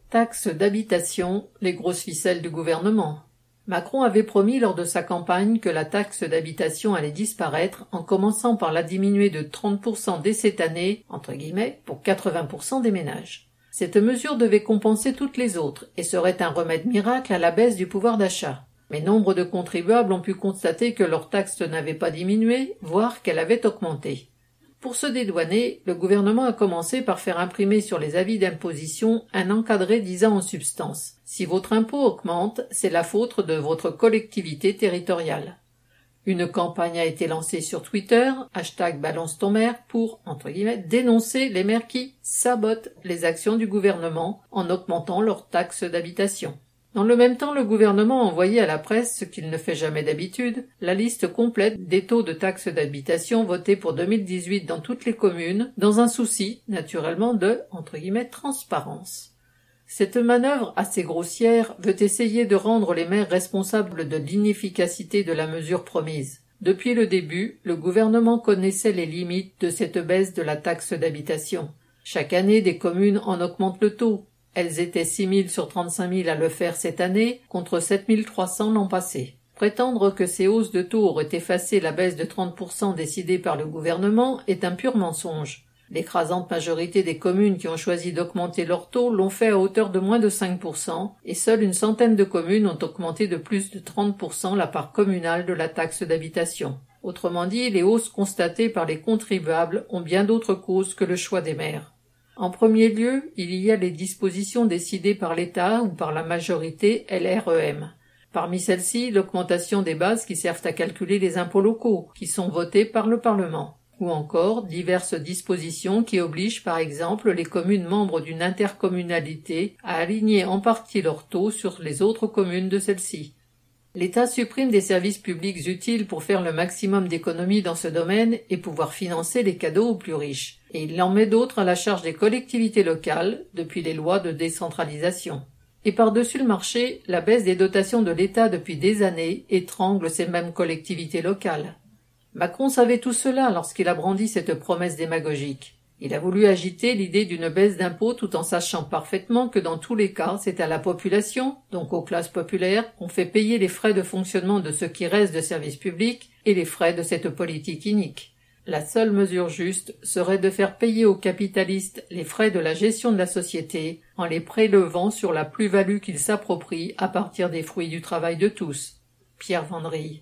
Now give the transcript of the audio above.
Taxe d'habitation, les grosses ficelles du gouvernement. Macron avait promis lors de sa campagne que la taxe d'habitation allait disparaître en commençant par la diminuer de 30% dès cette année, entre guillemets, pour 80% des ménages. Cette mesure devait compenser toutes les autres et serait un remède miracle à la baisse du pouvoir d'achat. Mais nombre de contribuables ont pu constater que leur taxe n'avait pas diminué, voire qu'elle avait augmenté. Pour se dédouaner, le gouvernement a commencé par faire imprimer sur les avis d'imposition un encadré disant en substance « Si votre impôt augmente, c'est la faute de votre collectivité territoriale ». Une campagne a été lancée sur Twitter, #BalanceTonMaire, pour, entre guillemets, dénoncer les maires qui sabotent les actions du gouvernement en augmentant leur taxe d'habitation. Dans le même temps, le gouvernement a envoyé à la presse, ce qu'il ne fait jamais d'habitude, la liste complète des taux de taxe d'habitation votés pour 2018 dans toutes les communes, dans un souci, naturellement, de, entre guillemets, transparence. Cette manœuvre assez grossière veut essayer de rendre les maires responsables de l'inefficacité de la mesure promise. Depuis le début, le gouvernement connaissait les limites de cette baisse de la taxe d'habitation. Chaque année, des communes en augmentent le taux. Elles étaient 6 000 sur 35 000 à le faire cette année, contre 7 300 l'an passé. Prétendre que ces hausses de taux auraient effacé la baisse de 30% décidée par le gouvernement est un pur mensonge. L'écrasante majorité des communes qui ont choisi d'augmenter leur taux l'ont fait à hauteur de moins de 5%, et seule une centaine de communes ont augmenté de plus de 30% la part communale de la taxe d'habitation. Autrement dit, les hausses constatées par les contribuables ont bien d'autres causes que le choix des maires. En premier lieu, il y a les dispositions décidées par l'État ou par la majorité LREM. Parmi celles-ci, l'augmentation des bases qui servent à calculer les impôts locaux, qui sont votés par le Parlement. Ou encore diverses dispositions qui obligent par exemple les communes membres d'une intercommunalité à aligner en partie leurs taux sur les autres communes de celle-ci. L'État supprime des services publics utiles pour faire le maximum d'économies dans ce domaine et pouvoir financer les cadeaux aux plus riches. Et il en met d'autres à la charge des collectivités locales, depuis les lois de décentralisation. Et par-dessus le marché, la baisse des dotations de l'État depuis des années étrangle ces mêmes collectivités locales. Macron savait tout cela lorsqu'il a brandi cette promesse démagogique. Il a voulu agiter l'idée d'une baisse d'impôts tout en sachant parfaitement que dans tous les cas, c'est à la population, donc aux classes populaires, qu'on fait payer les frais de fonctionnement de ce qui reste de services publics et les frais de cette politique inique. La seule mesure juste serait de faire payer aux capitalistes les frais de la gestion de la société en les prélevant sur la plus-value qu'ils s'approprient à partir des fruits du travail de tous. Pierre Vendry.